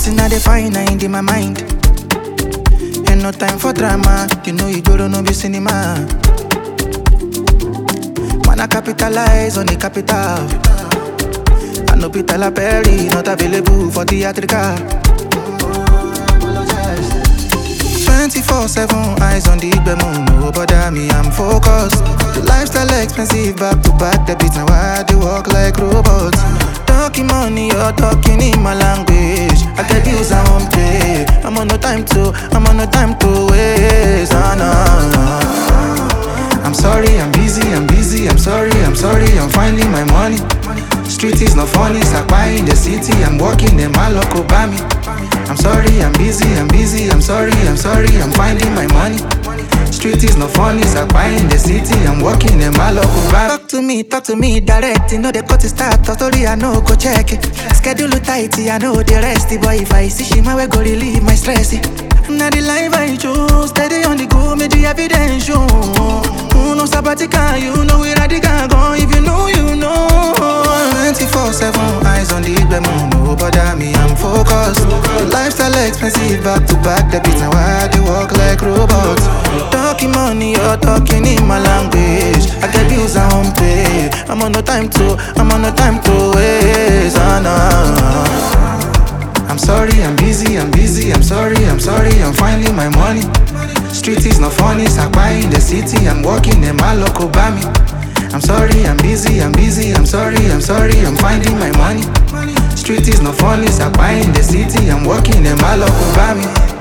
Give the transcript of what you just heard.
Waiting I define in my mind. Ain't no time for drama. You know you don't know be cinema. Man I capitalize on the capital. I know Peter La Perry not available for theatrical. 24/7 eyes on the moon. No bother me, I'm focused. The lifestyle expensive, back to back. The beats now I do walk like robots. Talking money, you're talking in my language. I get bills I won't pay. I'm on no time to waste. Oh, no. I'm sorry, I'm busy, I'm sorry, I'm finding my money. Street is not funny, Sakpai in the city, I'm walking in my local Bami. I'm sorry, I'm busy, I'm sorry, I'm finding my money. Street is not funny, Sakpai in the city, I'm walking in my local Bami. Talk to me, direct, you know the cut is start, story I know, go check it. Schedule tight, I know the rest, boy, if I see she my way, go relieve my stress. Now the life I choose, steady on the go, make the evidence show. No sabbatical, you know we radical, go if you know, you know. 24/7 eyes on the moon, no bother me, I'm focused. The lifestyle expensive, back to back, the beats now I do walk like robots. Talking money, you're talking in my language. I get bills I won't pay. I'm on no time to waste. Oh, no. I'm sorry, I'm busy, I'm sorry, I'm finding my money. Street is not funny, Sakpai in the city, I'm walking in my local Bami. I'm sorry, I'm busy, I'm sorry, I'm finding my money. Street is not funny, Sakpai in the city, I'm walking in my local Bami.